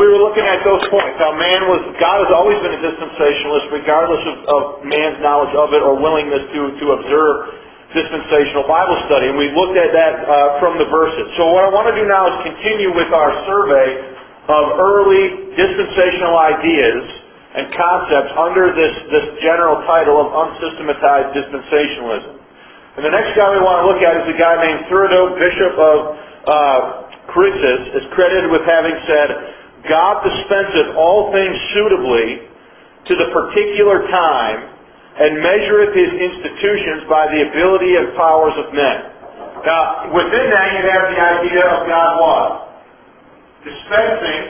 we were looking at those points. How God has always been a dispensationalist, regardless of man's knowledge of it or willingness to observe dispensational Bible study. And we looked at that from the verses. So what I want to do now is continue with our survey of early dispensational ideas and concepts under this general title of unsystematized dispensationalism. And the next guy we want to look at is a guy named Theodoret, Bishop of Chrysis, is credited with having said, God dispenseth all things suitably to the particular time, and measureth His institutions by the ability and powers of men. Now, within that you have the idea of God what? Dispensing,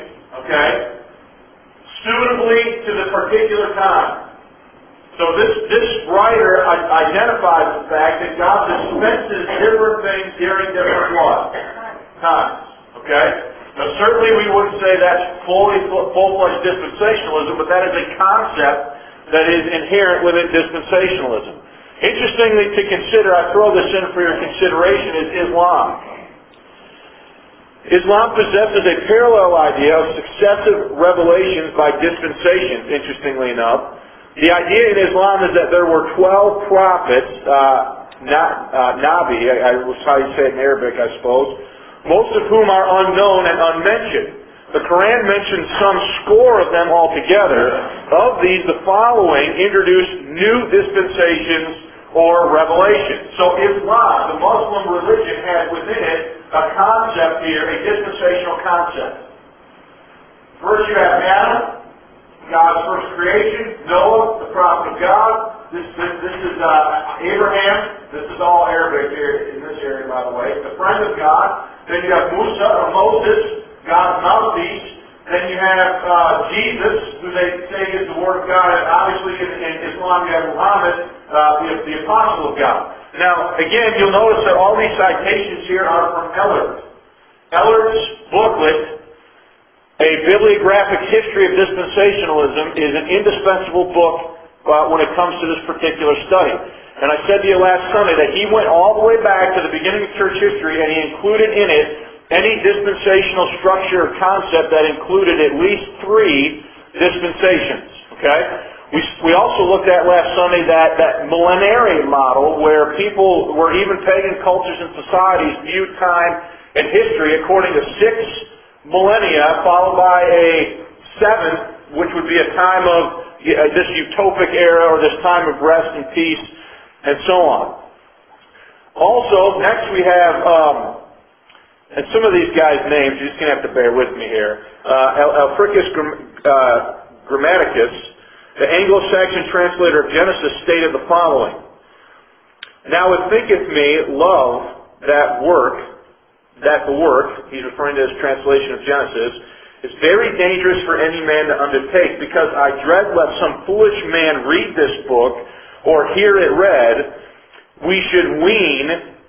suitably to the particular time. So this writer identifies the fact that God dispenses different things during different what? Times. Now certainly we wouldn't say that's full-fledged dispensationalism, but that is a concept that is inherent within dispensationalism. Interestingly to consider, I throw this in for your consideration, is Islam. Islam possesses a parallel idea of successive revelations by dispensations, interestingly enough. The idea in Islam is that there were 12 prophets, Nabi, was how you say it in Arabic, I suppose, most of whom are unknown and unmentioned. The Quran mentions some score of them altogether. Of these, the following introduce new dispensations or revelations. So Islam, the Muslim religion, has within it a concept here, a dispensational concept. First you have Adam, God's first creation, Noah, the prophet of God. This is Abraham. This is all Arabic here in this area, by the way. The friend of God. Then you have Musa or Moses, God's mouthpiece. Then you have Jesus, who they say is the Word of God. And obviously in Islam you have Muhammad, the Apostle of God. Now, again, you'll notice that all these citations here are from Ellert. Ellert's booklet, A Bibliographic History of Dispensationalism, is an indispensable book when it comes to this particular study. And I said to you last Sunday that he went all the way back to the beginning of church history and he included in it any dispensational structure or concept that included at least 3 dispensations. We also looked at last Sunday that millenarian model where people, where even pagan cultures and societies viewed time and history according to 6 millennia followed by a 7th, which would be a time of this utopic era or this time of rest and peace and so on. Also, next we have, and some of these guys' names, you're just going to have to bear with me here. Alfricus Grammaticus, the Anglo-Saxon translator of Genesis, stated the following. Now it thinketh me, love, that the work, he's referring to his translation of Genesis, is very dangerous for any man to undertake, because I dread lest some foolish man read this book, or hear it read, we should ween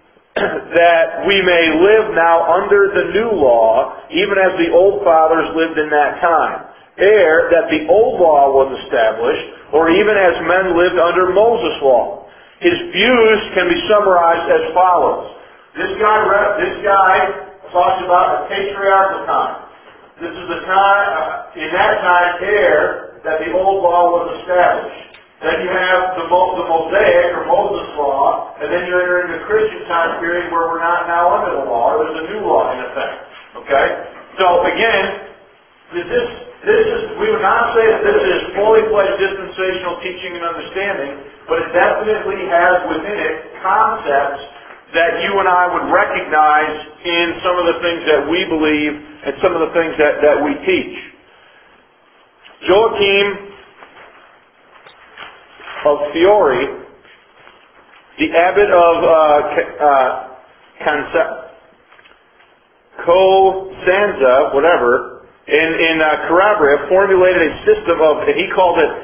that we may live now under the new law, even as the old fathers lived in that time, ere that the old law was established, or even as men lived under Moses' law. His views can be summarized as follows. This guy talks about a patriarchal time. This is the time, in that time, ere that the old law was established. Then you have the Mosaic or Moses law, and then you enter into the Christian time period where we're not now under the law. There's a new law in effect. So again, we would not say that this is fully fledged dispensational teaching and understanding, but it definitely has within it concepts that you and I would recognize in some of the things that we believe and some of the things that we teach. Joachim of Fiore, the abbot of Cosenza, whatever, in Calabria, formulated a system of, he called it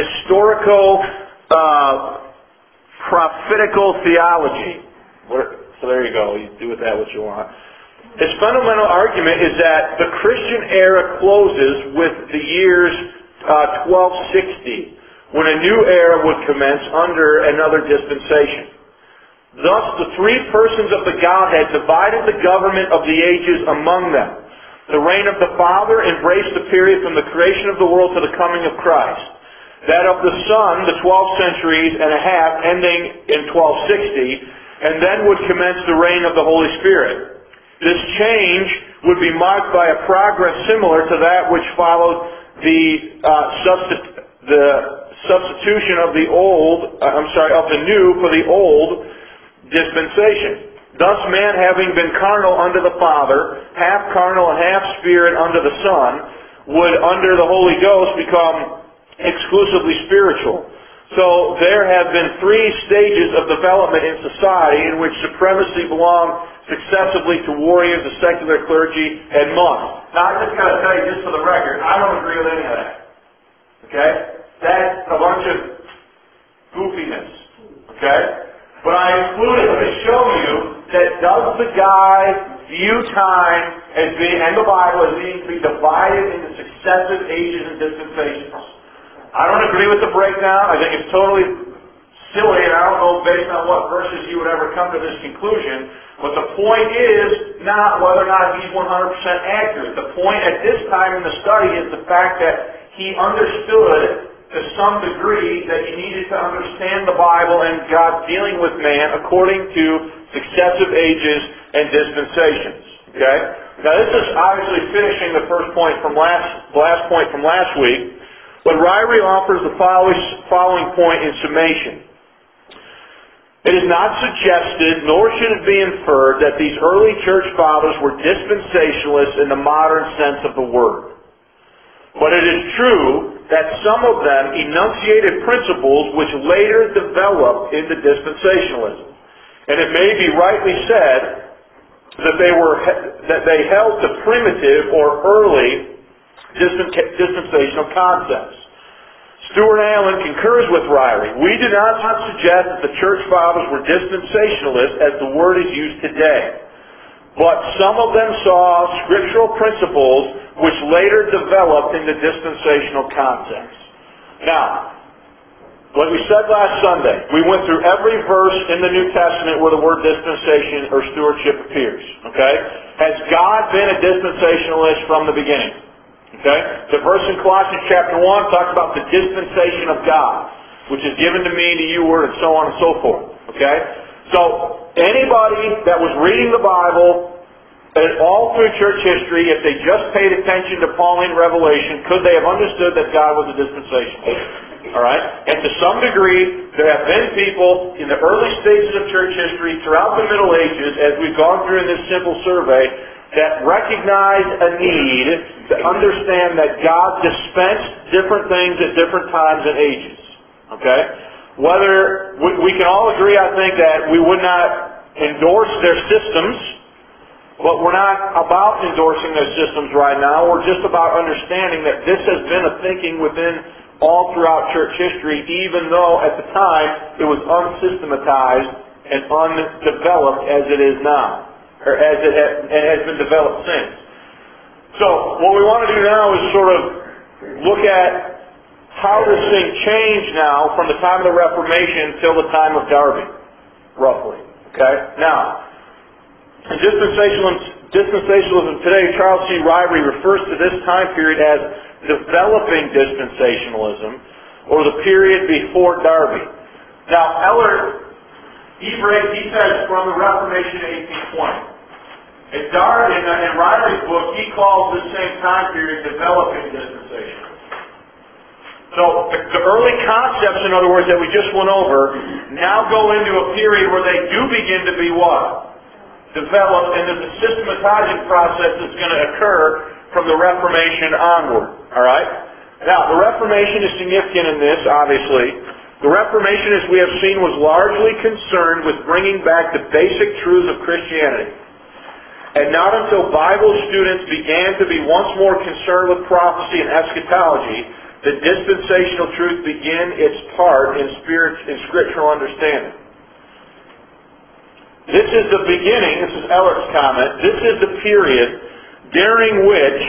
historico-prophetical theology. So there you go. You do with that what you want. His fundamental argument is that the Christian era closes with the years 1260, when a new era would commence under another dispensation. Thus, the 3 persons of the Godhead divided the government of the ages among them. The reign of the Father embraced the period from the creation of the world to the coming of Christ. That of the Son, the 12 centuries and a half, ending in 1260, and then would commence the reign of the Holy Spirit. This change would be marked by a progress similar to that which followed the substitution of the new for the old dispensation. Thus man, having been carnal under the Father, half carnal and half spirit under the Son, would under the Holy Ghost become exclusively spiritual. So there have been three stages of development in society in which supremacy belonged successively to warriors, the secular clergy, and monks. Now I just got to tell you, just for the record, I don't agree with any of that. Okay? That's a bunch of goofiness. Okay? But I included to show you that does the guy view time as being, and the Bible as being to be divided into successive ages and dispensations. I don't agree with the breakdown. I think it's totally silly, and I don't know based on what verses you would ever come to this conclusion. But the point is not whether or not he's 100% accurate. The point at this time in the study is the fact that he understood to some degree that you needed to understand the Bible and God dealing with man according to successive ages and dispensations. Okay? Now this is obviously finishing the first point from last point from last week. But Ryrie offers the following point in summation. It is not suggested, nor should it be inferred, that these early church fathers were dispensationalists in the modern sense of the word. But it is true that some of them enunciated principles which later developed into dispensationalism. And it may be rightly said that they held to primitive or early dispensational concepts. Stuart Allen concurs with Ryrie. We do not suggest that the church fathers were dispensationalists as the word is used today. But some of them saw scriptural principles which later developed into dispensational concepts. Now, like we said last Sunday, we went through every verse in the New Testament where the word dispensation or stewardship appears. Okay? Has God been a dispensationalist from the beginning? Okay? The verse in Colossians chapter 1 talks about the dispensation of God, which is given to me, to you, word, and so on and so forth. Okay? So, anybody that was reading the Bible and all through church history, if they just paid attention to Pauline revelation, could they have understood that God was a dispensationalist? Alright? And to some degree, there have been people in the early stages of church history, throughout the Middle Ages, as we've gone through in this simple survey, that recognize a need to understand that God dispensed different things at different times and ages. Okay? Whether, we can all agree, I think, that we would not endorse their systems, but we're not about endorsing their systems right now. We're just about understanding that this has been a thinking within all throughout church history, even though at the time it was unsystematized and undeveloped as it is now. Or as it has been developed since. So, what we want to do now is sort of look at how this thing changed now from the time of the Reformation till the time of Darby, roughly. Okay? Now, in dispensationalism today, Charles C. Ryrie refers to this time period as developing dispensationalism, or the period before Darby. Now, Eller, he says from the Reformation to 1820. In Ryrie's book, he calls this same time period developing dispensation. So the early concepts, in other words, that we just went over, now go into a period where they do begin to be what? Developed, and there's a systematizing process that's going to occur from the Reformation onward. Alright? Now, the Reformation is significant in this, obviously. The Reformation, as we have seen, was largely concerned with bringing back the basic truths of Christianity. And not until Bible students began to be once more concerned with prophecy and eschatology did dispensational truth begin its part in scriptural understanding. This is the beginning, this is Ellert's comment, this is the period during which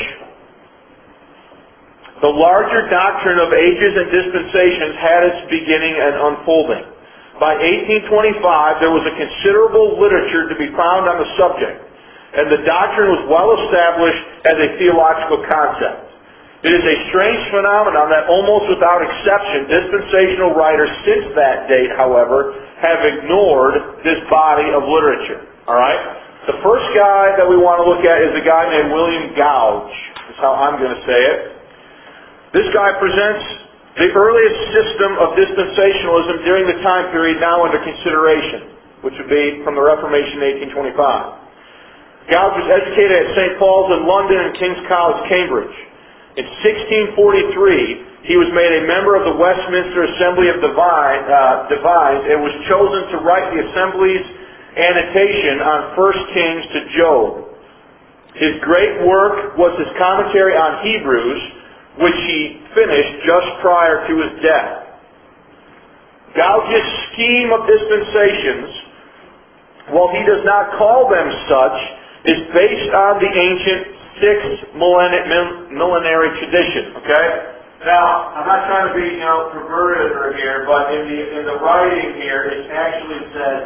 the larger doctrine of ages and dispensations had its beginning and unfolding. By 1825, there was a considerable literature to be found on the subject, and the doctrine was well established as a theological concept. It is a strange phenomenon that almost without exception, dispensational writers since that date, however, have ignored this body of literature. Alright? The first guy that we want to look at is a guy named William Gouge. That's how I'm going to say it. This guy presents the earliest system of dispensationalism during the time period now under consideration, which would be from the Reformation in 1825. Gouge was educated at St. Paul's in London and King's College, Cambridge. In 1643, he was made a member of the Westminster Assembly of Divines and was chosen to write the Assembly's annotation on 1 Kings to Job. His great work was his commentary on Hebrews, which he finished just prior to his death. Gouge's scheme of dispensations, while he does not call them such, is based on the ancient six-millenary tradition. Okay? Now, I'm not trying to be, perverted here, but in the writing here, it actually says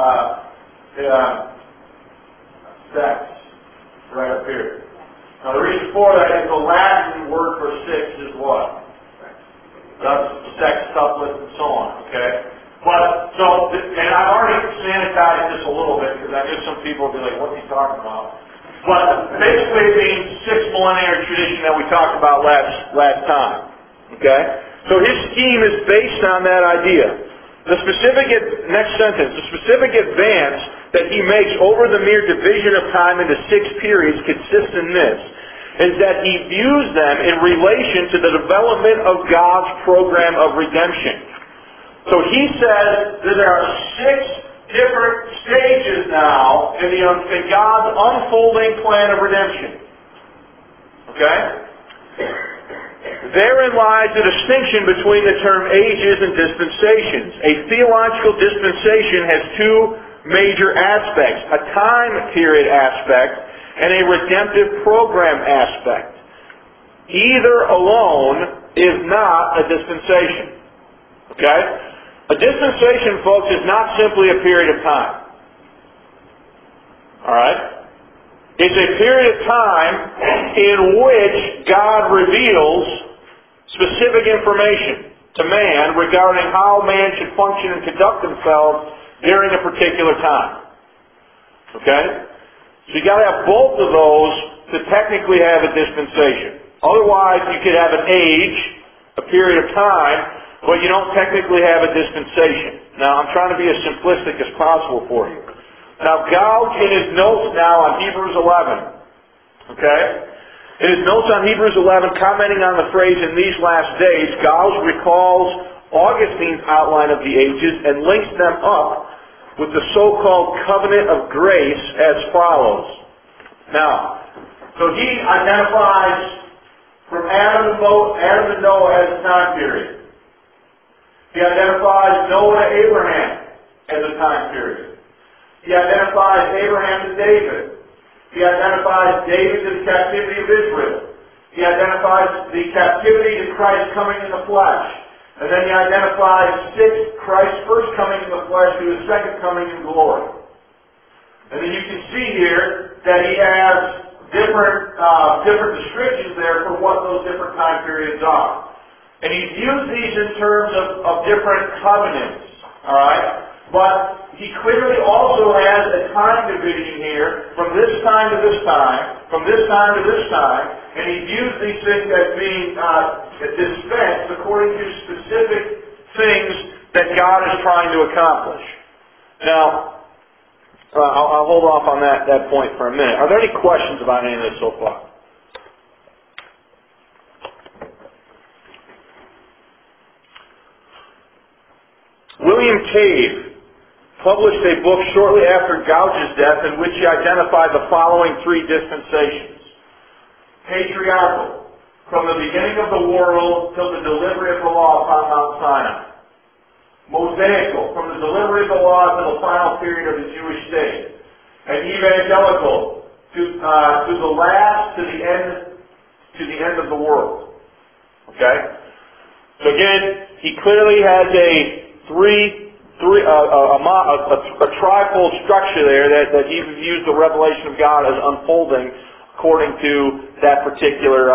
sex right up here. Now, the reason for that is the Latin word for six is what? Thus, sextuplets and so on. Okay? And I've already sanitized this a little bit because I knew some people would be like, what's he talking about? But basically it means six-millenary tradition that we talked about last time. Okay? So his scheme is based on that idea. Next sentence, the specific advance that he makes over the mere division of time into 6 periods consists in this, is that he views them in relation to the development of God's program of redemption. So he says that there are 6 different stages now in God's unfolding plan of redemption. Okay? Therein lies the distinction between the term ages and dispensations. A theological dispensation has 2 major aspects, a time period aspect and a redemptive program aspect. Either alone is not a dispensation. Okay? A dispensation, folks, is not simply a period of time. Alright? It's a period of time in which God reveals specific information to man regarding how man should function and conduct themselves during a particular time. Okay? So you got to have both of those to technically have a dispensation. Otherwise, you could have an age, a period of time, but you don't technically have a dispensation. Now, I'm trying to be as simplistic as possible for you. Now, Gouge, in his notes now on Hebrews 11, okay? In his notes on Hebrews 11, commenting on the phrase, in these last days, Gouge recalls Augustine's outline of the ages and links them up with the so-called covenant of grace as follows. Now, so he identifies from Adam and Noah as a time period. He identifies Noah to Abraham as a time period. He identifies Abraham to David. He identifies David to the captivity of Israel. He identifies the captivity to Christ coming in the flesh. And then he identifies Christ's first coming in the flesh to his second coming in glory. And then you can see here that he has different descriptions there for what those different time periods are. And he's used these in terms of different covenants, alright? But he clearly also has a time division here from this time to this time, from this time to this time, and he views these things as being dispensed according to specific things that God is trying to accomplish. Now, I'll hold off on that point for a minute. Are there any questions about any of this so far? William Cave published a book shortly after Gouge's death in which he identified the following 3 dispensations. Patriarchal, from the beginning of the world till the delivery of the law upon Mount Sinai. Mosaical, from the delivery of the law to the final period of the Jewish state. And evangelical, to the last, to the end of the world. Okay? So again, he clearly has a trifold structure there that he views the revelation of God as unfolding according to that particular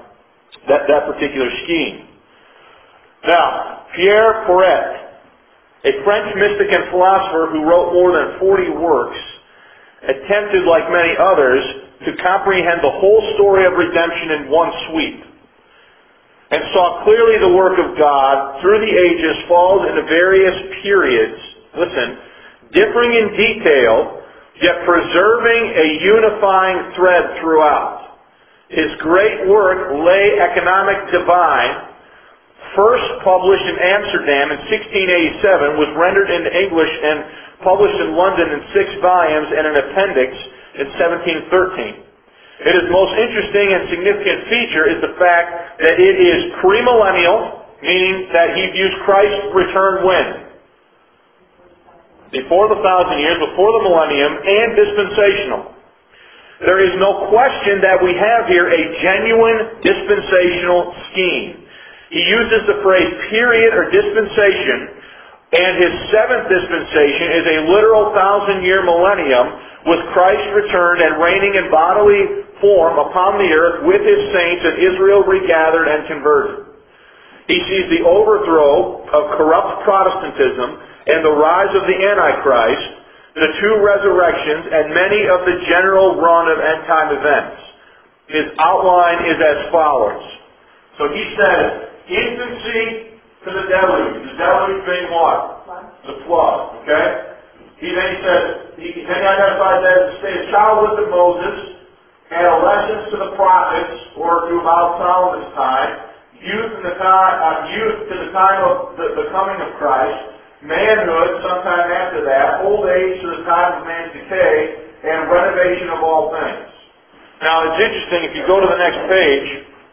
scheme. Now, Pierre Porret, a French mystic and philosopher who wrote more than 40 works, attempted, like many others, to comprehend the whole story of redemption in one sweep, and saw clearly the work of God through the ages falls into various periods, differing in detail, yet preserving a unifying thread throughout. His great work, Les Economiques Divines, first published in Amsterdam in 1687, was rendered into English and published in London in 6 volumes and an appendix in 1713. Its most interesting and significant feature is the fact that it is premillennial, meaning that he views Christ's return when? Before the 1,000 years, before the millennium, and dispensational. There is no question that we have here a genuine dispensational scheme. He uses the phrase period or dispensation, and his 7th dispensation is a literal 1,000-year millennium with Christ returned and reigning in bodily form upon the earth with his saints and Israel regathered and converted. He sees the overthrow of corrupt Protestantism and the rise of the Antichrist, the 2 resurrections, and many of the general run of end-time events. His outline is as follows. So he says, infancy to the deluge being what? The flood, okay? He then identifies that as the state of childhood to Moses, adolescence to the prophets, or to about Solomon's time, youth to the time of the coming of Christ, manhood sometime after that, old age to the time of man's decay, and renovation of all things. Now it's interesting, if you go to the next page,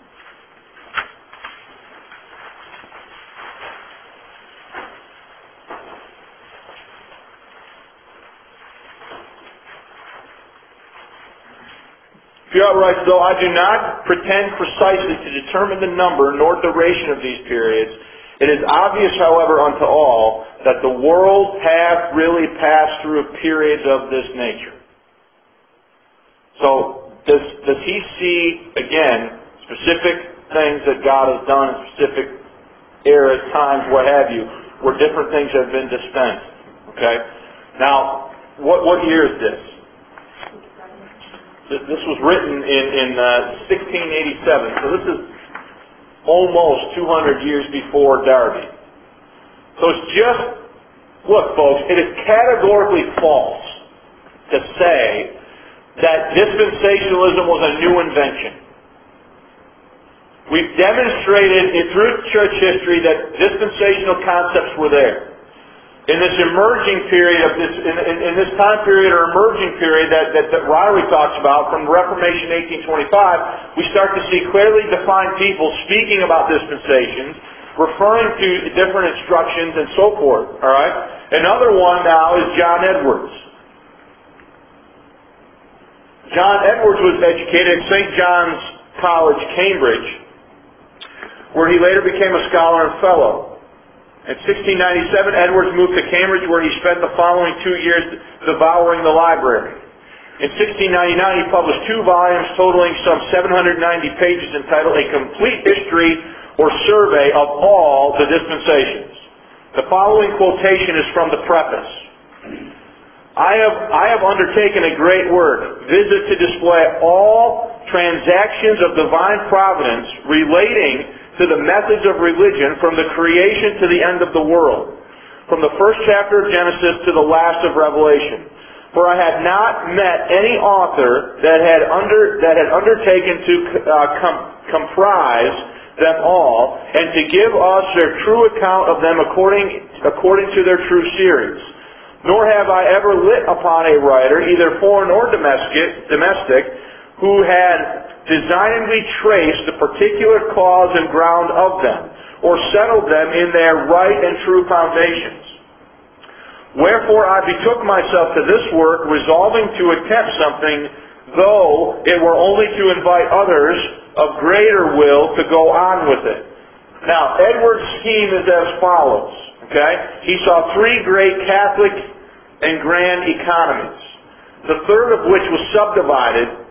Pierre writes, though I do not pretend precisely to determine the number nor duration of these periods, it is obvious, however, unto all, that the world hath really passed through periods of this nature. So, does he see, again, specific things that God has done in specific eras, times, what have you, where different things have been dispensed? Okay? Now, what year is this? This was written in 1687, so this is almost 200 years before Darby. So it's just, look folks, it is categorically false to say that dispensationalism was a new invention. We've demonstrated through church history that dispensational concepts were there. In this emerging period of this, in this time period or emerging period that Ryrie talks about from Reformation 1825, we start to see clearly defined people speaking about dispensations, referring to different instructions and so forth. All right. Another one now is John Edwards. John Edwards was educated at St. John's College, Cambridge, where he later became a scholar and fellow. In 1697, Edwards moved to Cambridge, where he spent the following 2 years devouring the library. In 1699, he published 2 volumes totaling some 790 pages entitled A Complete History or Survey of All the Dispensations. The following quotation is from the preface. I have undertaken a great work, visit to display all transactions of divine providence relating to the methods of religion from the creation to the end of the world, from the first chapter of Genesis to the last of Revelation. For I had not met any author that had undertaken to comprise them all, and to give us their true account of them according to their true series. Nor have I ever lit upon a writer, either foreign or domestic, who had designedly traced the particular cause and ground of them, or settled them in their right and true foundations. Wherefore I betook myself to this work, resolving to attempt something, though it were only to invite others of greater will to go on with it. Now, Edwards' scheme is as follows. Okay? He saw 3 great Catholic and grand economies, the third of which was subdivided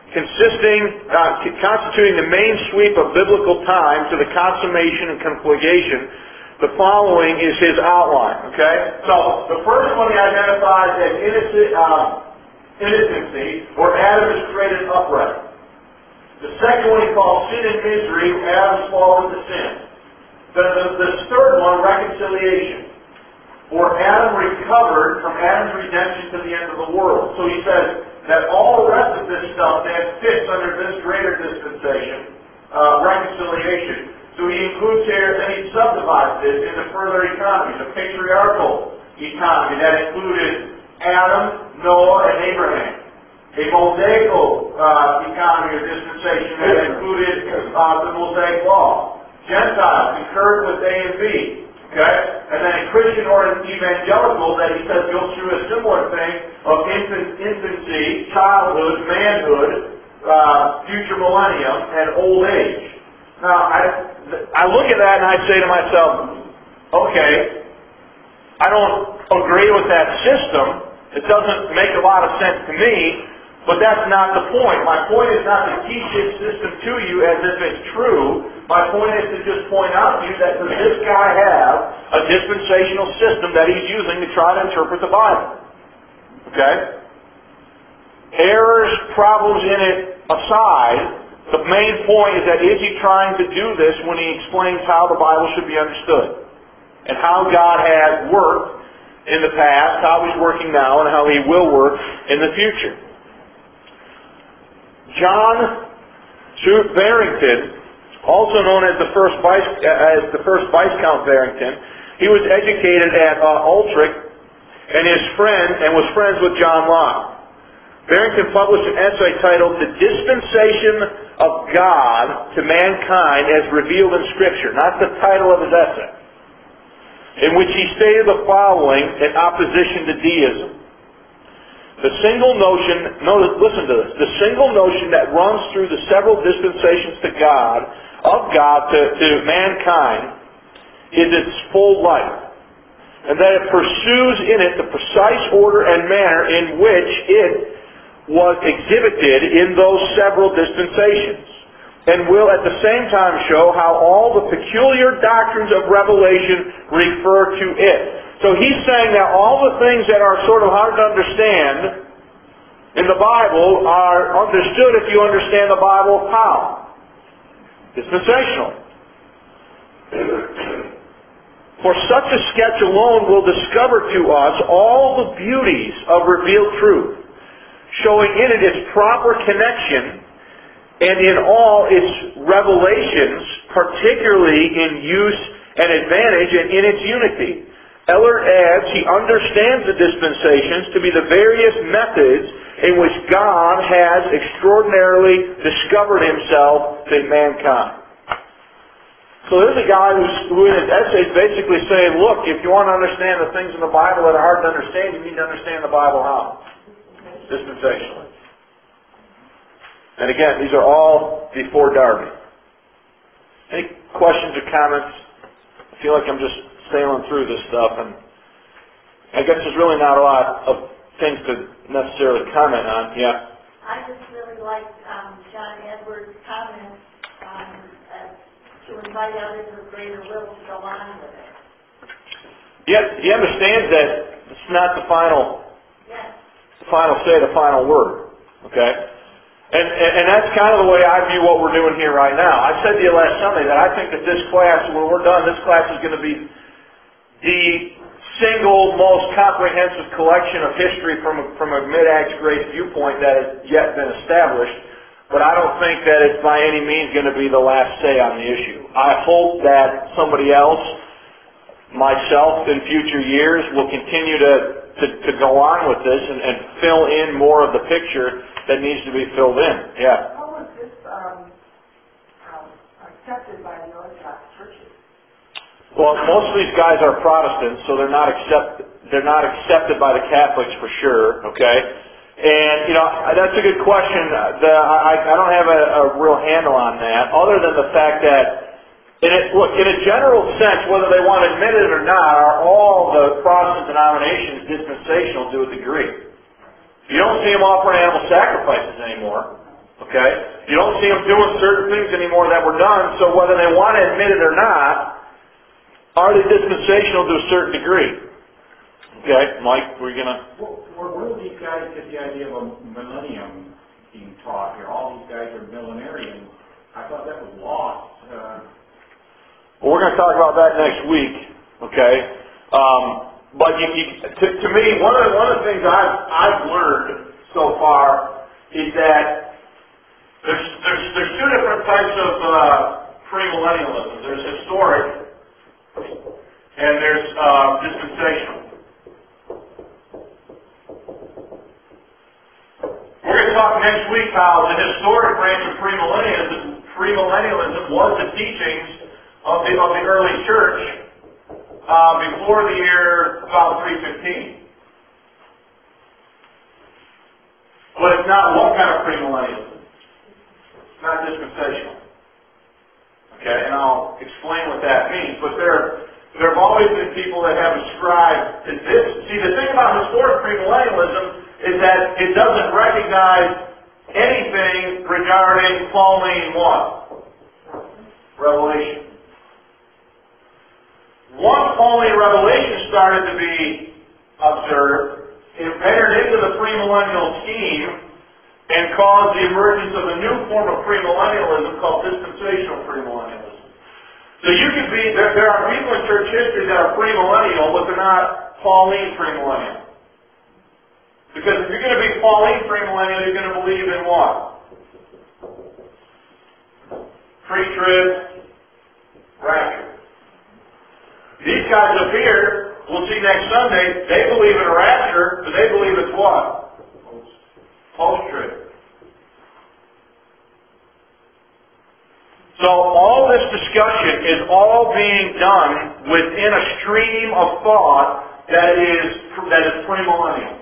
constituting the main sweep of biblical time to the consummation and conflagration, the following is his outline. Okay? So, the first one he identifies as innocency, where Adam is created upright. The second one he calls sin and misery, Adam's fall into sin. The third one, reconciliation, where Adam recovered from Adam's redemption to the end of the world. So he says that all the rest of this stuff that fits under this greater dispensation, reconciliation. So he includes here, then he subdivides this into further economies, a patriarchal economy that included Adam, Noah, and Abraham. A Mosaical economy or dispensation that included the Mosaic Law. Gentiles concurred with A and B. Okay? And then a Christian or an evangelical that he says goes through a similar thing of infancy, childhood, manhood, future millennium, and old age. Now, I look at that and I say to myself, okay, I don't agree with that system. It doesn't make a lot of sense to me, but that's not the point. My point is not to teach this system to you as if it's true. My point is to just point out to you that does this guy have a dispensational system that he's using to try to interpret the Bible? Okay? Errors, problems in it aside, the main point is that is he trying to do this when he explains how the Bible should be understood? And how God has worked in the past, how He's working now, and how He will work in the future. John Barrington, also known as the first Viscount Barrington, he was educated at Utrecht and was friends with John Locke. Barrington published an essay titled "The Dispensation of God to Mankind as Revealed in Scripture." Not the title of his essay. In which he stated the following in opposition to deism. The single notion, listen to this, the single notion that runs through the several dispensations of God to mankind is its full life. And that it pursues in it the precise order and manner in which it was exhibited in those several dispensations, and will at the same time show how all the peculiar doctrines of revelation refer to it. So he's saying that all the things that are sort of hard to understand in the Bible are understood if you understand the Bible how? Dispensational. For such a sketch alone will discover to us all the beauties of revealed truth, showing in it its proper connection and in all its revelations, particularly in use and advantage and in its unity. Ellert adds, he understands the dispensations to be the various methods in which God has extraordinarily discovered Himself to mankind. So there's a guy who in his essay is basically saying, look, if you want to understand the things in the Bible that are hard to understand, you need to understand the Bible how? Dispensationally. And again, these are all before Darby. Any questions or comments? I feel like I'm just sailing through this stuff, and I guess there's really not a lot of things to necessarily comment on. Yeah? I just really liked John Edwards' comments to invite others with greater will to go on with it. Yeah, he understands that it's not the final say, the final word. Okay? And that's kind of the way I view what we're doing here right now. I said to you last Sunday that I think that this class, when we're done, this class is going to be the single most comprehensive collection of history from a mid-Acts grace viewpoint that has yet been established. But I don't think that it's by any means going to be the last say on the issue. I hope that somebody else, myself in future years, will continue to go on with this and fill in more of the picture that needs to be filled in. Yeah. How was this accepted by the Orthodox churches? Well, most of these guys are Protestants, so they're not accepted by the Catholics for sure. Okay, and that's a good question. I don't have a real handle on that, other than the fact that in a general sense, whether they want to admit it or not, are all the Protestant denominations dispensational to a degree. You don't see them offering animal sacrifices anymore. Okay? You don't see them doing certain things anymore that were done, so whether they want to admit it or not, are they dispensational to a certain degree? Okay, Mike, we're going to... Where do these guys get the idea of a millennium being taught here? All these guys are millenarians. I thought that was lost. Well, we're going to talk about that next week, okay? But to me, one of the things I've learned so far is that there's two different types of premillennialism. There's historic and there's dispensational. We're going to talk next week how the historic branch of premillennialism was the teachings of the early church before the year about 315. But it's not what kind of premillennialism. It's not dispensational. Okay, and I'll explain what that means. But there have always been people that have ascribed to this. See, the thing about historic premillennialism is that it doesn't recognize anything regarding Pauline what? Revelation. Once Pauline revelation started to be observed, it entered into the premillennial scheme and caused the emergence of a new form of premillennialism called dispensational premillennialism. So you could be, there are people in church history that are premillennial, but they're not Pauline premillennial. Because if you're going to be Pauline premillennial, you're going to believe in what? Pre-trib, rapture. These guys up here, we'll see next Sunday, they believe in a rapture, but they believe it's what? Post-trib. So all this discussion is all being done within a stream of thought that is premillennial.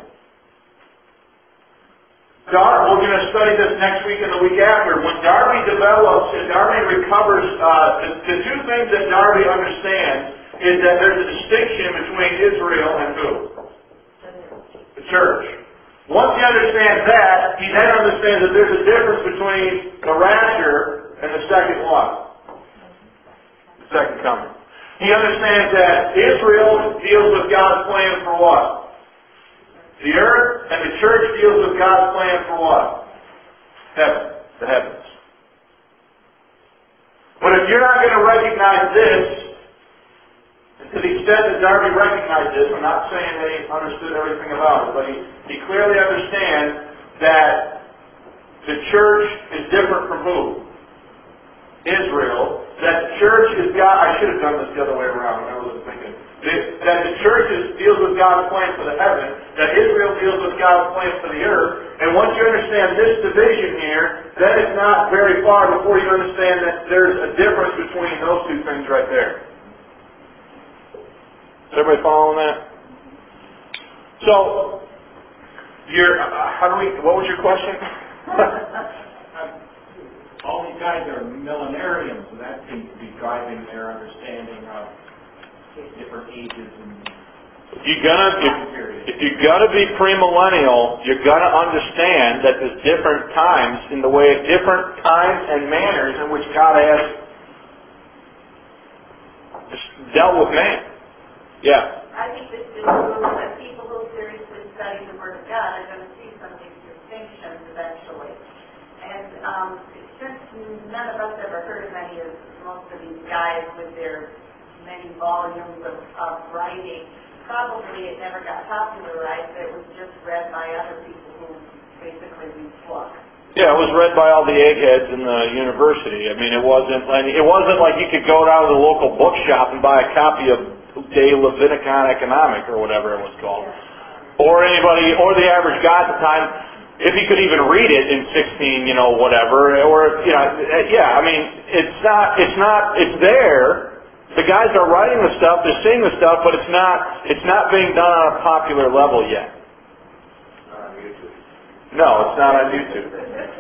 We're going to study this next week and the week after. When Darby develops and Darby recovers, the two things that Darby understands is that there's a distinction between Israel and who? The church. Once he understands that, he then understands that there's a difference between the rapture and the second what? The second coming. He understands that Israel deals with God's plan for what? The earth, and the church deals with God's plan for what? Heaven. The heavens. But if you're not going to recognize this, and to the extent that Darby recognized this, I'm not saying that he understood everything about it, but he clearly understands that the church is different from who? Israel. That the church is God. I should have done this the other way around. I wasn't thinking. That the church deals with God's plan for the heaven. That Israel deals with God's plan for the earth. And once you understand this division here, then it's not very far before you understand that there's a difference between those two things right there. Is everybody following that? So, what was your question? All these guys are millenarians, and that seems to be driving their understanding of different ages and if you're gonna be premillennial, you're gonna understand that there's different times in the way, different times and manners in which God has dealt with man. Yeah. I think this is true that people who seriously study the Word of God are going to see some of these distinctions eventually. And since none of us ever heard of any of most of these guys with their many volumes of writing, probably it never got popularized. It was just read by other people who basically read books. Yeah, it was read by all the eggheads in the university. I mean, it wasn't like you could go down to the local bookshop and buy a copy of De Leviticon Economic or whatever it was called, or anybody, or the average guy at the time, if he could even read it in 16, whatever, or I mean, it's there. The guys are writing the stuff, they're seeing the stuff, but it's not being done on a popular level yet. No, it's not on YouTube.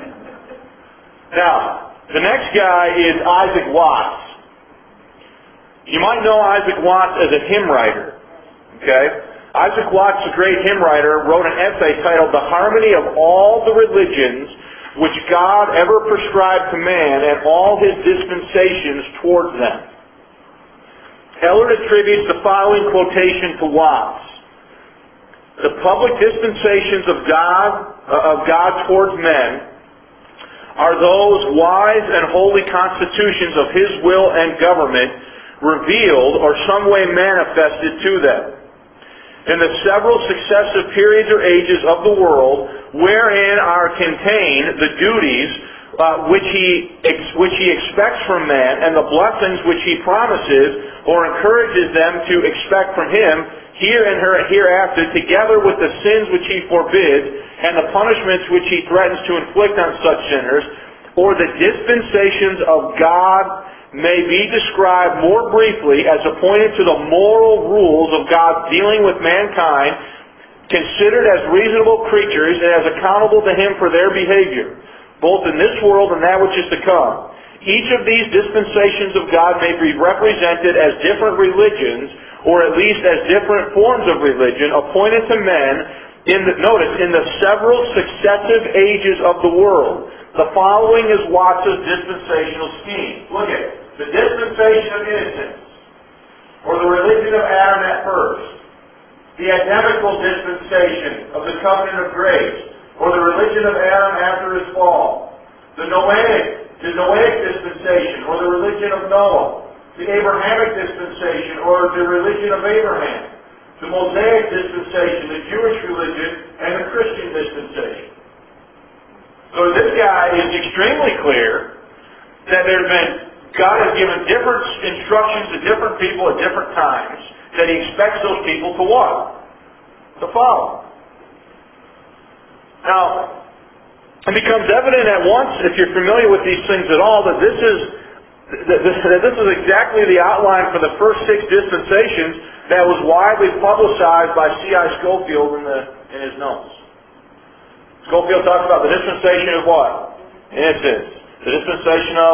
Now, the next guy is Isaac Watts. You might know Isaac Watts as a hymn writer. Okay? Isaac Watts, a great hymn writer, wrote an essay titled "The Harmony of All the Religions which God ever prescribed to man and all His dispensations towards them. Eller attributes the following quotation to Watts. The public dispensations of God towards men are those wise and holy constitutions of His will and government revealed or some way manifested to them. In the several successive periods or ages of the world wherein are contained the duties which He expects from man and the blessings which He promises or encourages them to expect from Him here and hereafter, together with the sins which He forbids and the punishments which He threatens to inflict on such sinners, or the dispensations of God may be described more briefly as appointed to the moral rules of God's dealing with mankind, considered as reasonable creatures and as accountable to Him for their behavior, both in this world and that which is to come. Each of these dispensations of God may be represented as different religions, or at least as different forms of religion, appointed to men in the several successive ages of the world. The following is Watts' dispensational scheme. Look at it. The dispensation of innocence, or the religion of Adam at first. The identical dispensation of the covenant of grace, or the religion of Adam after his fall. The Noahic dispensation, or the religion of Noah. The Abrahamic dispensation, or the religion of Abraham. The Mosaic dispensation, the Jewish religion, and the Christian dispensation. So this guy is extremely clear that God has given different instructions to different people at different times that He expects those people to what? To follow. Now, it becomes evident at once, if you're familiar with these things at all, that this is exactly the outline for the first 6 dispensations that was widely publicized by C.I. Scofield in his notes. Scofield talks about the dispensation of what? Innocence. The dispensation of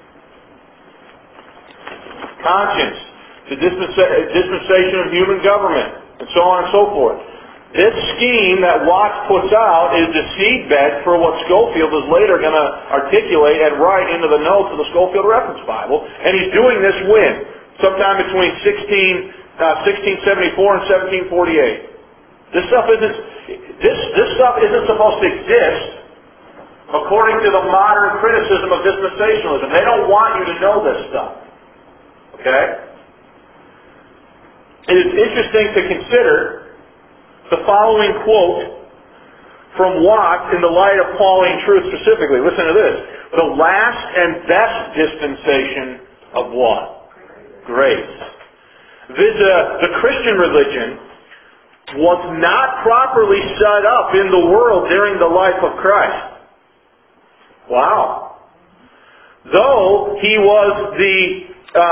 conscience. The dispensation of human government. And so on and so forth. This scheme that Watts puts out is the seedbed for what Scofield is later going to articulate and write into the notes of the Scofield Reference Bible. And he's doing this when? Sometime between 1674 and 1748. This stuff isn't supposed to exist according to the modern criticism of dispensationalism. They don't want you to know this stuff. Okay? It is interesting to consider the following quote from Watts in the light of Pauline truth specifically. Listen to this. The last and best dispensation of what? Grace. The Christian religion was not properly set up in the world during the life of Christ. Wow. Though he was the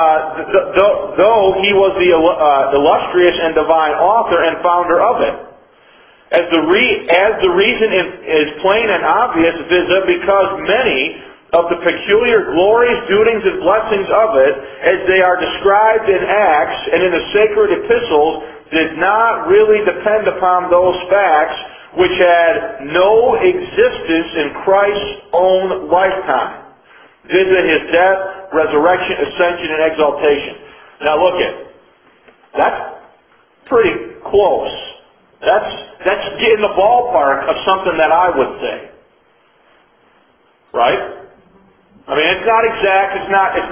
illustrious and divine author and founder of it. As the reason is plain and obvious, because many of the peculiar glories, doings, and blessings of it, as they are described in Acts and in the sacred epistles, did not really depend upon those facts which had no existence in Christ's own lifetime. Visit His death, resurrection, ascension, and exaltation. Now look at, that's pretty close. That's in the ballpark of something that I would say. Right? I mean, it's not exact, and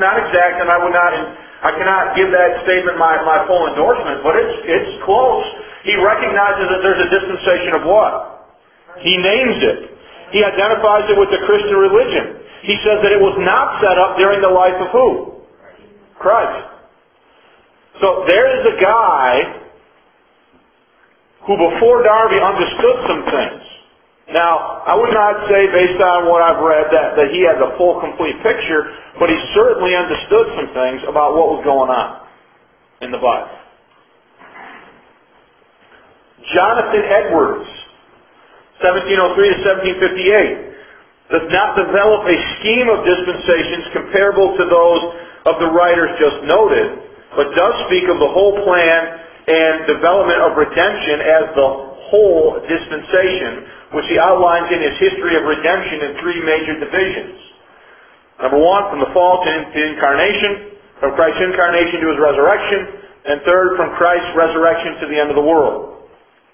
I cannot give that statement my full endorsement, but it's close. He recognizes that there's a dispensation of what? He names it. He identifies it with the Christian religion. He says that it was not set up during the life of who? Christ. So there is a guy who before Darby understood some things. Now, I would not say based on what I've read that he had the full complete picture, but he certainly understood some things about what was going on in the Bible. Jonathan Edwards, 1703 to 1758, does not develop a scheme of dispensations comparable to those of the writers just noted, but does speak of the whole plan and development of redemption as the whole dispensation, which he outlines in his history of redemption in three major divisions. Number one, from the fall to incarnation, from Christ's incarnation to his resurrection, and third, from Christ's resurrection to the end of the world.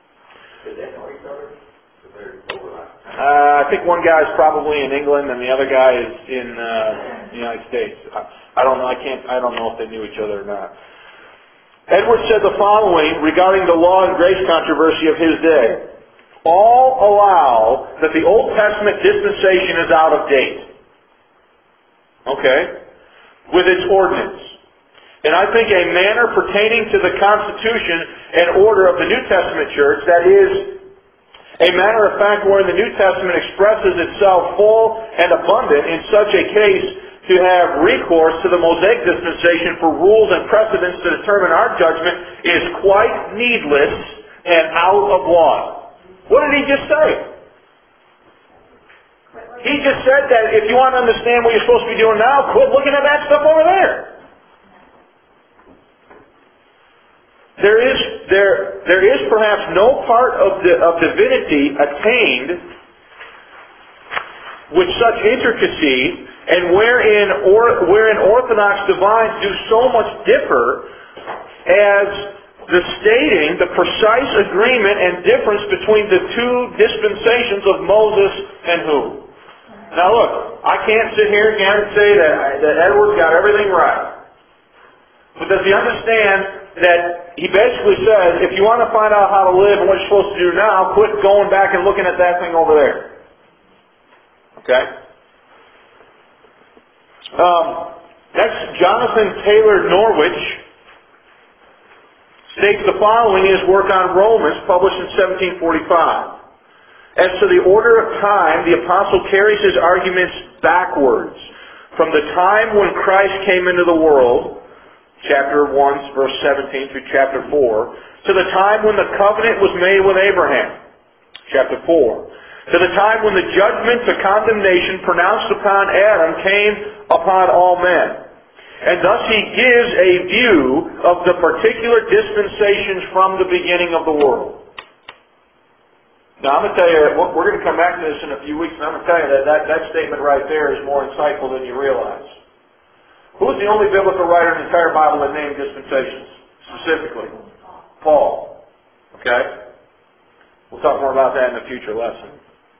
I think one guy is probably in England and the other guy is in the United States. I don't know. I don't know if they knew each other or not. Edwards said the following regarding the law and grace controversy of his day. All allow that the Old Testament dispensation is out of date. Okay? With its ordinance. And I think a manner pertaining to the constitution and order of the New Testament church, that is, a matter of fact wherein the New Testament expresses itself full and abundant, in such a case to have recourse to the Mosaic dispensation for rules and precedents to determine our judgment is quite needless and out of line. What did he just say? He just said that if you want to understand what you're supposed to be doing now, quit looking at that stuff over there. There is perhaps no part of divinity attained with such intricacy, and wherein Orthodox divines do so much differ, as the stating the precise agreement and difference between the two dispensations of Moses and who? Now look, I can't sit here again and say that Edwards got everything right. But does he understand that he basically says, if you want to find out how to live and what you're supposed to do now, quit going back and looking at that thing over there. Okay? That's Jonathan Taylor Norwich states the following in his work on Romans, published in 1745. As to the order of time, the apostle carries his arguments backwards, from the time when Christ came into the world, chapter 1, verse 17 through chapter 4, to the time when the covenant was made with Abraham, chapter 4, to the time when the judgment to condemnation pronounced upon Adam came upon all men. And thus he gives a view of the particular dispensations from the beginning of the world. Now I'm going to tell you, we're going to come back to this in a few weeks, and I'm going to tell you that statement right there is more insightful than you realize. Who's the only biblical writer in the entire Bible that named dispensations, specifically? Paul. Okay? We'll talk more about that in a future lesson.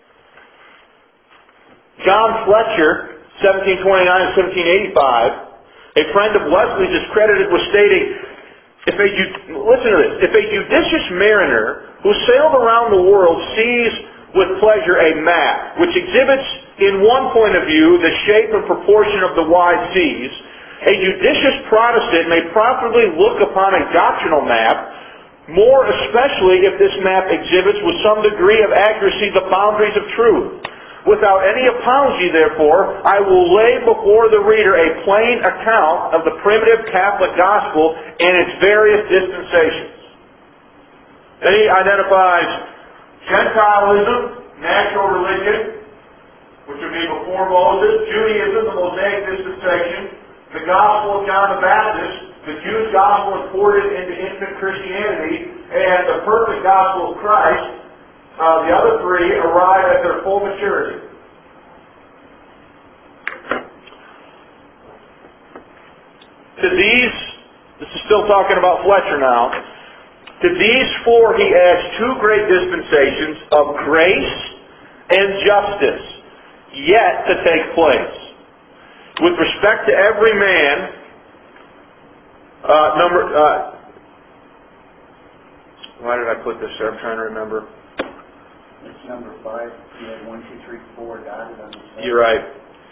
John Fletcher, 1729 and 1785, a friend of Wesley's, is credited with stating, listen to this, if a judicious mariner who sailed around the world sees with pleasure a map which exhibits in one point of view the shape and proportion of the wide seas, a judicious Protestant may properly look upon a doctrinal map, more especially if this map exhibits with some degree of accuracy the boundaries of truth. Without any apology, therefore, I will lay before the reader a plain account of the primitive Catholic gospel and its various dispensations. Then he identifies Gentilism, natural religion, which would be before Moses, Judaism, the Mosaic dispensation, the gospel of John the Baptist, the Jews' gospel imported into infant Christianity, and the perfect gospel of Christ. The other three arrive at their full maturity. To these, this is still talking about Fletcher now, to these four he adds two great dispensations of grace and justice yet to take place. With respect to every man, why did I put this there? I'm trying to remember. It's number 5. You had 1, 2, 3, 4 dotted on the side. You're right.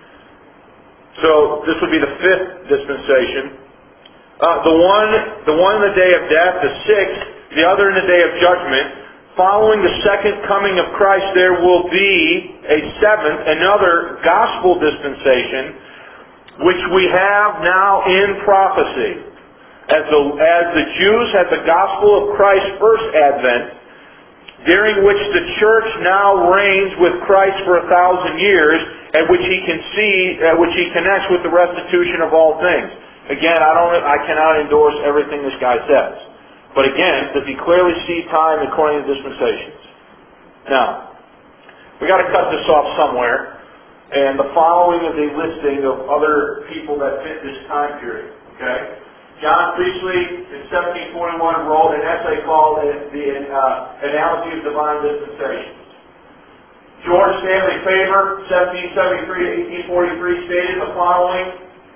So this would be the fifth dispensation. The one in the day of death, the sixth, the other in the day of judgment. Following the second coming of Christ, there will be a seventh, another gospel dispensation, which we have now in prophecy. As the Jews had the gospel of Christ's first advent, during which the church now reigns with Christ for 1,000 years, at which he connects with the restitution of all things. Again, I cannot endorse everything this guy says. But again, does he clearly see time according to dispensations? Now, We got to cut this off somewhere. And the following is a listing of other people that fit this time period. Okay? John Priestley in 1741 wrote an essay called The Analogy of Divine Dispensations. George Stanley Faber, 1773 to 1843, stated the following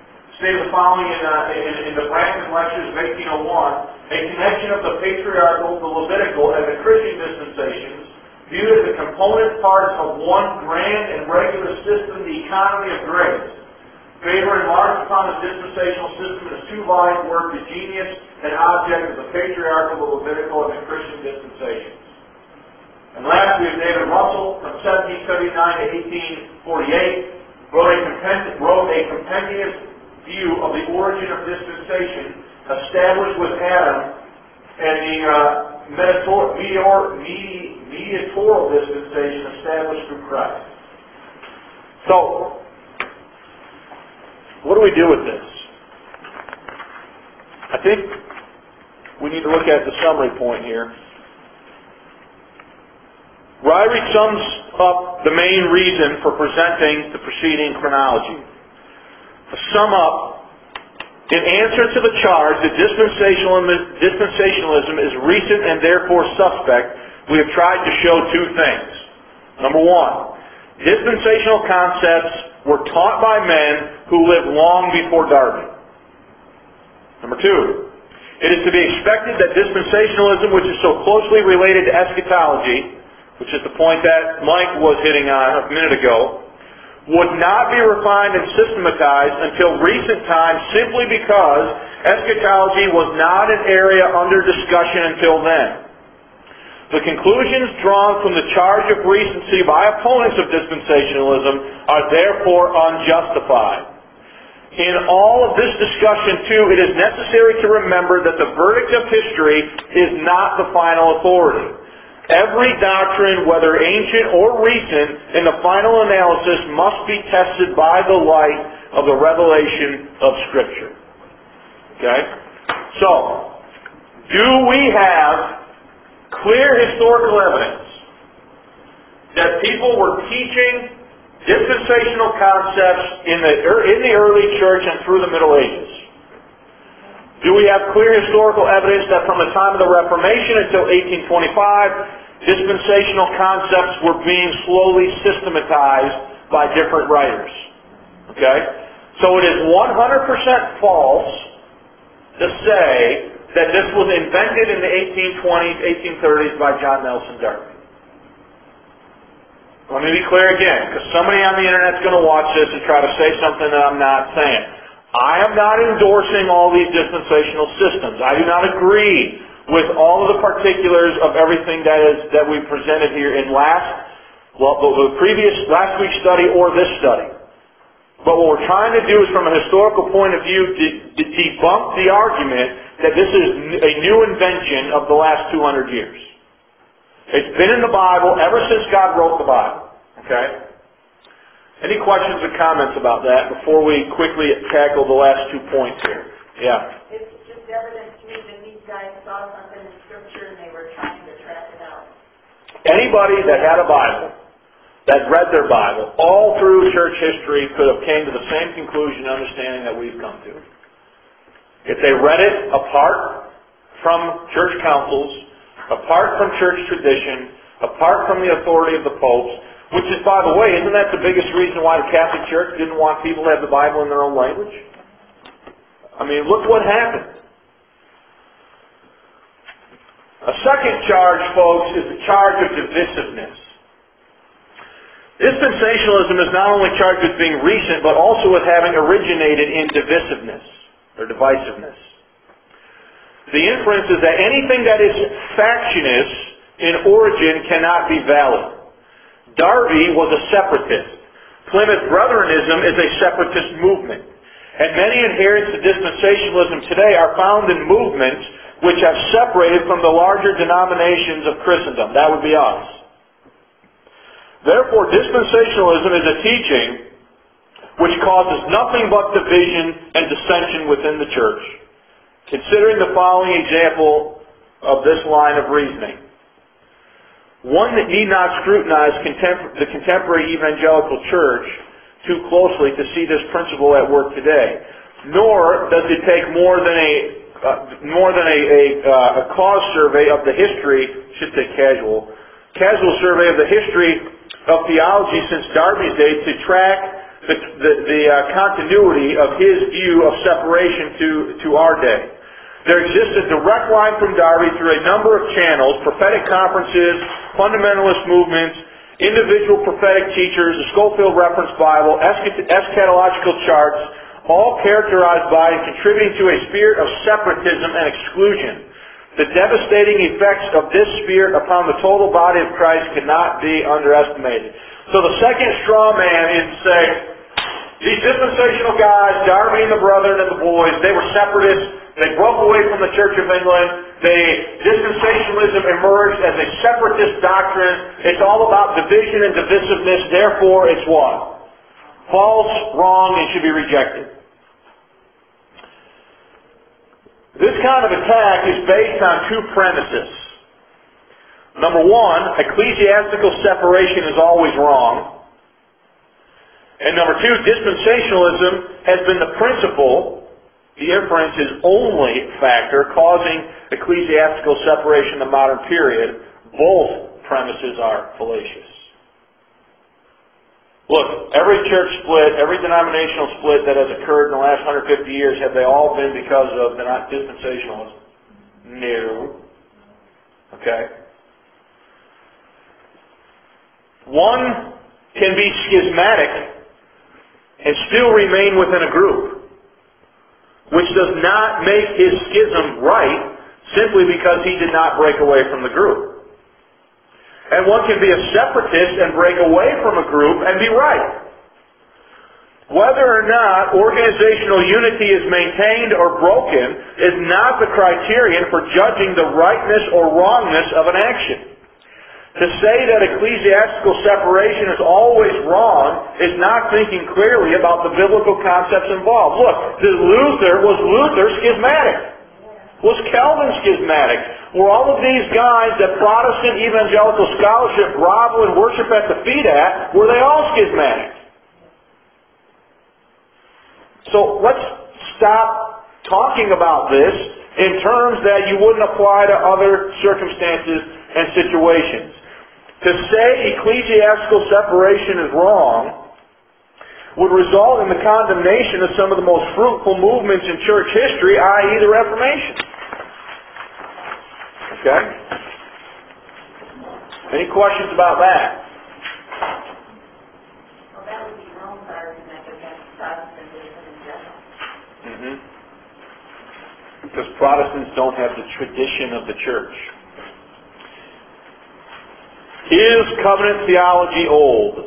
in the Branton Lectures of 1801: a connection of the patriarchal, the Levitical, and the Christian dispensations, viewed as the component parts of one grand and regular system, the economy of grace. Faber enlarged upon the dispensational system in a 2-volume work, The Genius and Object of the Patriarchal, the Levitical, and the Christian dispensations. And last, we have David Russell, from 1779 to 1848, wrote a compendious view of the origin of dispensation, established with Adam, and the mediatorial dispensation established through Christ. So, what do we do with this? I think we need to look at the summary point here. Ryrie sums up the main reason for presenting the preceding chronology. To sum up, in answer to the charge that dispensationalism is recent and therefore suspect, we have tried to show two things. Number one, dispensational concepts were taught by men who lived long before Darby. Number two, it is to be expected that dispensationalism, which is so closely related to eschatology, which is the point that Mike was hitting on a minute ago, would not be refined and systematized until recent times simply because eschatology was not an area under discussion until then. The conclusions drawn from the charge of recency by opponents of dispensationalism are therefore unjustified. In all of this discussion, too, it is necessary to remember that the verdict of history is not the final authority. Every doctrine, whether ancient or recent, in the final analysis must be tested by the light of the revelation of Scripture. Okay? So, do we have clear historical evidence that people were teaching dispensational concepts in the early church and through the Middle Ages? Do we have clear historical evidence that from the time of the Reformation until 1825, dispensational concepts were being slowly systematized by different writers? Okay? So it is 100% false to say that this was invented in the 1820s, 1830s by John Nelson Darby. Let me be clear again, because somebody on the internet is going to watch this and try to say something that I'm not saying. I am not endorsing all these dispensational systems. I do not agree with all of the particulars of everything that we presented here in last week's study or this study. But what we're trying to do is, from a historical point of view, debunk the argument that this is a new invention of the last 200 years. It's been in the Bible ever since God wrote the Bible. Okay? Any questions or comments about that before we quickly tackle the last 2 points here? Yeah. It's just evident to me that these guys saw something in Scripture and they were trying to track it out. Anybody that had a Bible, that read their Bible, all through church history could have came to the same conclusion and understanding that we've come to. If they read it apart from church councils, apart from church tradition, apart from the authority of the popes, which is, by the way, isn't that the biggest reason why the Catholic Church didn't want people to have the Bible in their own language? I mean, look what happened. A second charge, folks, is the charge of divisiveness. Dispensationalism is not only charged with being recent, but also with having originated in divisiveness, or divisiveness. The inference is that anything that is factious in origin cannot be valid. Darby was a separatist. Plymouth Brethren-ism is a separatist movement. And many adherents to dispensationalism today are found in movements which have separated from the larger denominations of Christendom. That would be us. Therefore, dispensationalism is a teaching which causes nothing but division and dissension within the church. Considering the following example of this line of reasoning. one that need not scrutinize the contemporary evangelical church too closely to see this principle at work today. Nor does it take more than a cause survey of the history, should say casual survey of the history of theology since Darby's day to track the continuity of his view of separation to our day. There exists a direct line from Darby through a number of channels: prophetic conferences, fundamentalist movements, individual prophetic teachers, the Scofield Reference Bible, eschatological charts, all characterized by and contributing to a spirit of separatism and exclusion. The devastating effects of this spirit upon the total body of Christ cannot be underestimated. So the second straw man is to say, these dispensational guys, Darby and the brethren and the boys, they were separatists. They broke away from the Church of England. Dispensationalism emerged as a separatist doctrine. It's all about division and divisiveness. Therefore, it's what? False, wrong, and should be rejected. This kind of attack is based on two premises. Number one, ecclesiastical separation is always wrong. And number two, dispensationalism has been the principal, the inference is only factor causing ecclesiastical separation in the modern period. Both premises are fallacious. Look, every church split, every denominational split that has occurred in the last 150 years, have they all been because of the dispensationalism? No. Okay? One can be schismatic and still remain within a group, which does not make his schism right simply because he did not break away from the group. And one can be a separatist and break away from a group and be right. Whether or not organizational unity is maintained or broken is not the criterion for judging the rightness or wrongness of an action. To say that ecclesiastical separation is always wrong is not thinking clearly about the biblical concepts involved. Look, was Luther schismatic? Was Calvin schismatic? Were all of these guys that Protestant evangelical scholarship grovel and worship at the feet at, were they all schismatic? So let's stop talking about this in terms that you wouldn't apply to other circumstances and situations. To say ecclesiastical separation is wrong would result in the condemnation of some of the most fruitful movements in church history, i.e. the Reformation. Okay? Any questions about that? Well, that would be Rome's argument against Protestantism in general. Because Protestants don't have the tradition of the church. Is covenant theology old?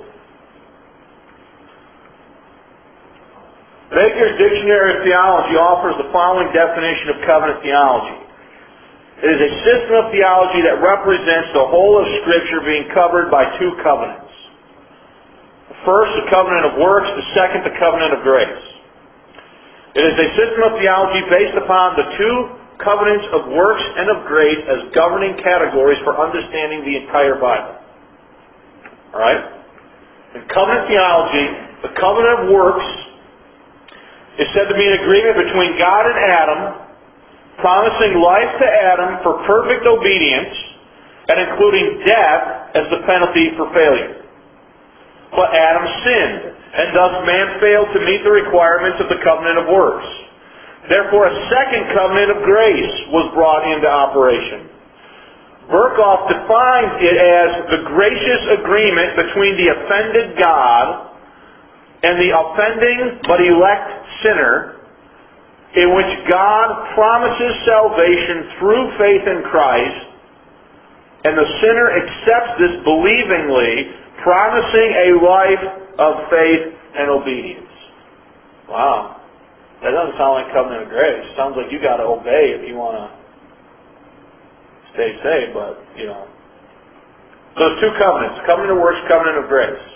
Baker's Dictionary of Theology offers the following definition of covenant theology. It is a system of theology that represents the whole of Scripture being covered by two covenants. The first, the covenant of works. The second, the covenant of grace. It is a system of theology based upon the two covenants of works and of grace as governing categories for understanding the entire Bible. Alright? In covenant theology, the covenant of works is said to be an agreement between God and Adam, promising life to Adam for perfect obedience and including death as the penalty for failure. But Adam sinned, and thus man failed to meet the requirements of the covenant of works. Therefore, a second covenant of grace was brought into operation. Berkhoff defines it as the gracious agreement between the offended God and the offending but elect sinner, in which God promises salvation through faith in Christ, and the sinner accepts this believingly, promising a life of faith and obedience. Wow. That doesn't sound like covenant of grace. Sounds like you got to obey if you want to stay saved, but, Those two covenants, covenant of works, covenant of grace.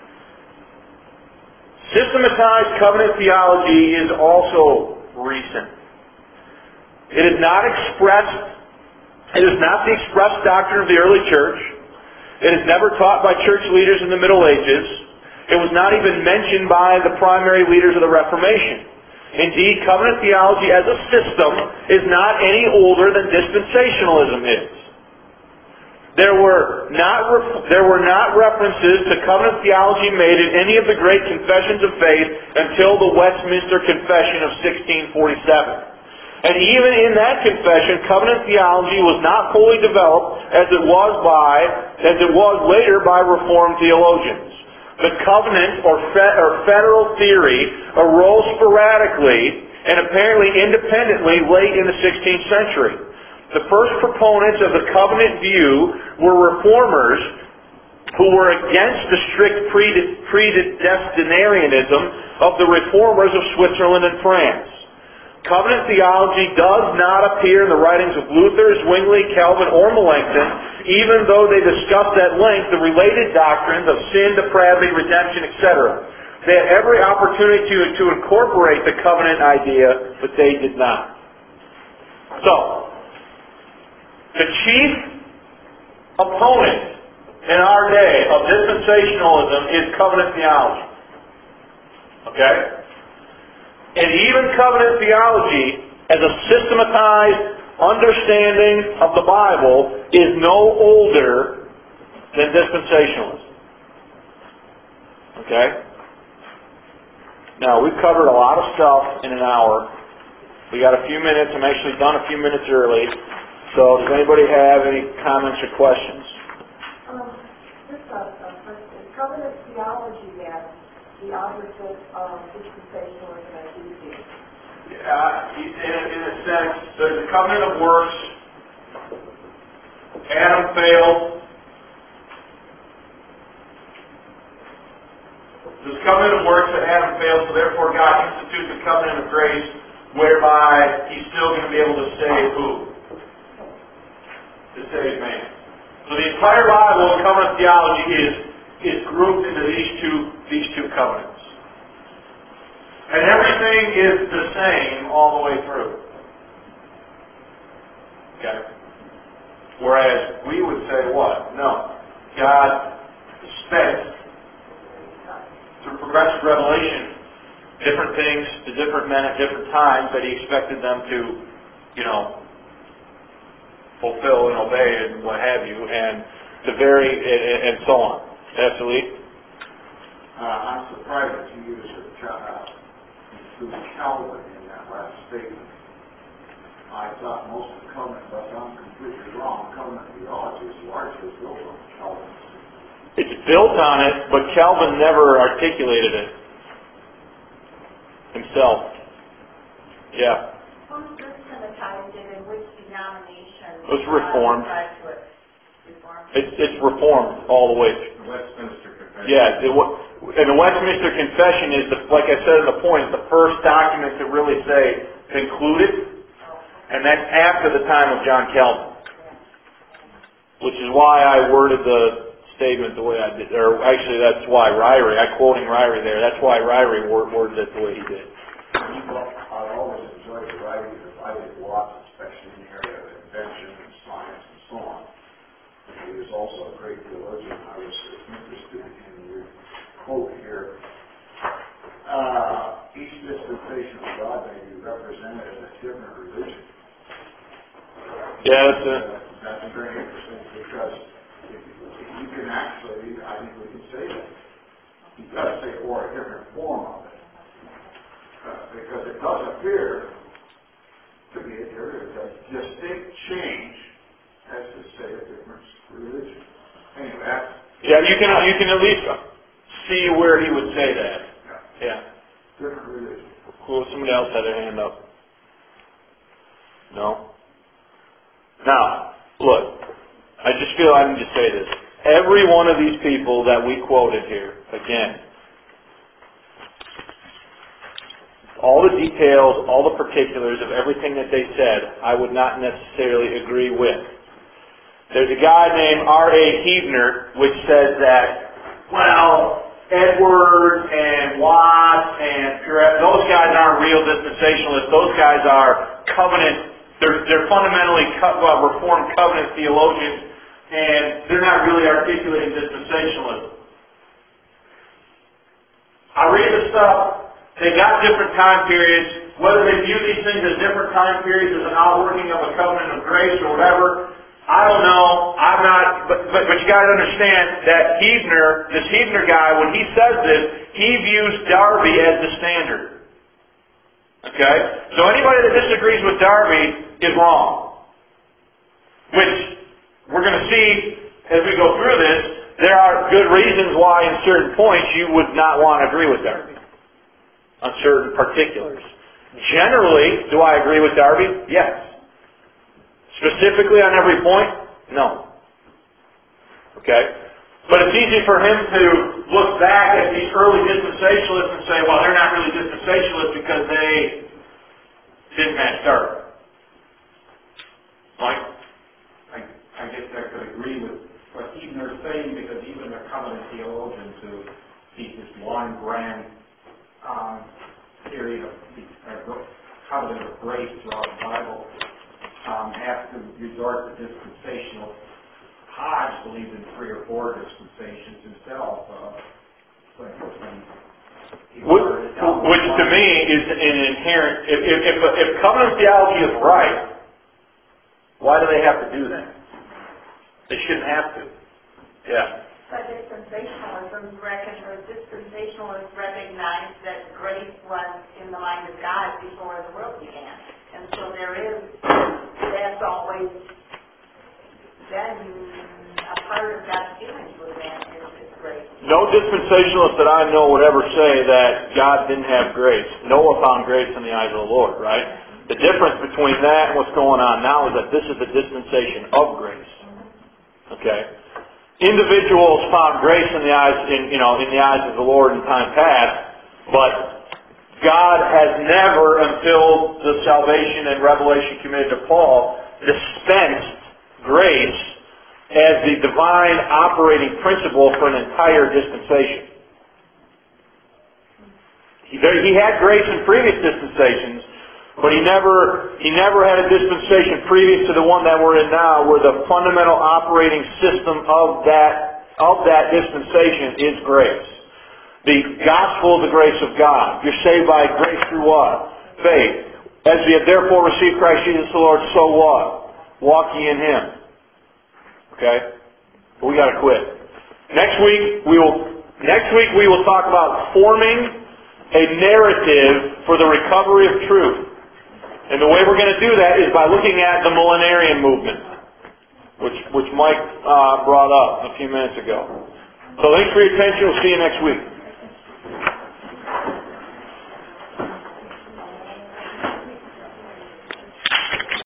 Systematized covenant theology is also recent. It is not the expressed doctrine of the early church. It is never taught by church leaders in the Middle Ages. It was not even mentioned by the primary leaders of the Reformation. Indeed, covenant theology as a system is not any older than dispensationalism is. There were not references to covenant theology made in any of the great confessions of faith until the Westminster Confession of 1647. And even in that confession, covenant theology was not fully developed as it was later by Reformed theologians. The covenant or federal theory arose sporadically and apparently independently late in the 16th century. The first proponents of the covenant view were reformers who were against the strict predestinarianism of the reformers of Switzerland and France. Covenant theology does not appear in the writings of Luther, Zwingli, Calvin, or Melanchthon, even though they discussed at length the related doctrines of sin, depravity, redemption, etc. They had every opportunity to incorporate the covenant idea, but they did not. So, the chief opponent in our day of dispensationalism is covenant theology. Okay? And even covenant theology, as a systematized understanding of the Bible, is no older than dispensationalism. Okay? Now, we've covered a lot of stuff in an hour. We got a few minutes. I'm actually done a few minutes early. So, does anybody have any comments or questions? Just a question. Covenant theology, then, the opposite of dispensationalism as we do. Yeah, in a sense, there's a covenant of works. Adam failed. There's a covenant of works that Adam failed, so therefore God institutes a covenant of grace whereby He's still going to be able to save who? To save man. So the entire Bible of covenant theology is grouped into these two covenants. And everything is the same all the way through. Okay? Whereas we would say what? No. God spent, through progressive revelation, different things to different men at different times that He expected them to, fulfill and obey and what have you, and so on. Absolutely. I'm surprised that you used Calvin in that last statement. I thought most of the covenant, but I'm completely wrong. Covenant theology is largely built on Calvin. It's built on it, but Calvin never articulated it himself. Yeah. Who's systematized it and which denomination? It was Reformed. Reformed? It's Reformed all the way through. The Westminster Confession. Yeah, and the Westminster Confession is, like I said in the point, the first document to really say concluded, and that's after the time of John Calvin. Which is why I worded the statement the way I did, or actually that's why Ryrie, I'm quoting Ryrie there, that's why Ryrie worded it the way he did. Well, I've always enjoyed Ryrie because I did lots, especially in the area of invention and science and so on. He was also a great theologian. I was interested in your quote here. Each dispensation of God may be represented as a different religion. Yeah, that's very interesting because you can actually, I think we can say that. You've got to say, or a different form of it. Because it does appear to be there is a distinct change as to say a different religion. Anyway, that's... Yeah, you can at least see where he would say that. Yeah. Different religion. Cool. Somebody else had their hand up. No? Now, look, I just feel I need to say this. Every one of these people that we quoted here, again, all the details, all the particulars of everything that they said, I would not necessarily agree with. There's a guy named R.A. Huebner, which says that, well, Edwards and Watts and Purett, those guys aren't real dispensationalists. Those guys are covenant. They're fundamentally Reformed covenant theologians, and they're not really articulating dispensationalism. I read the stuff, they got different time periods, whether they view these things as different time periods as an outworking of a covenant of grace or whatever, I don't know, I'm not, but you gotta understand that this Huebner guy, when he says this, he views Darby as the standard. Okay? So anybody that disagrees with Darby is wrong. Which, we're gonna see as we go through this, there are good reasons why in certain points you would not want to agree with Darby. On certain particulars. Generally, do I agree with Darby? Yes. Specifically on every point? No. Okay? But it's easy for him to look back at these early dispensationalists and say, well, they're not really dispensationalists because they didn't match Darby. Mike? I guess I could agree with what Huebner's saying, because even the covenant theologians who teach this one grand period of covenant of grace throughout the Bible have to resort to dispensational. Hodge believed in 3 or 4 dispensations himself. Which to me is an inherent. If covenant theology is right, why do they have to do that? They shouldn't have to. Yeah. But dispensationalists recognize that grace was in the mind of God before the world began. And so that's always been a part of God's dealings with man, is grace. No dispensationalist that I know would ever say that God didn't have grace. Noah found grace in the eyes of the Lord, right? The difference between that and what's going on now is that this is the dispensation of grace. Okay? Individuals found grace in the eyes of the Lord in time past, but God has never, until the salvation and revelation committed to Paul, dispensed grace as the divine operating principle for an entire dispensation. He had grace in previous dispensations, but he never had a dispensation previous to the one that we're in now, where the fundamental operating system of that dispensation is grace. The gospel of the grace of God. You're saved by grace through what? Faith. As we have therefore received Christ Jesus the Lord, so what? Walk ye in Him. Okay? But we got to quit. Next week we will talk about forming a narrative for the recovery of truth. And the way we're going to do that is by looking at the millenarian movement, which Mike brought up a few minutes ago. So thanks for your attention. We'll see you next week.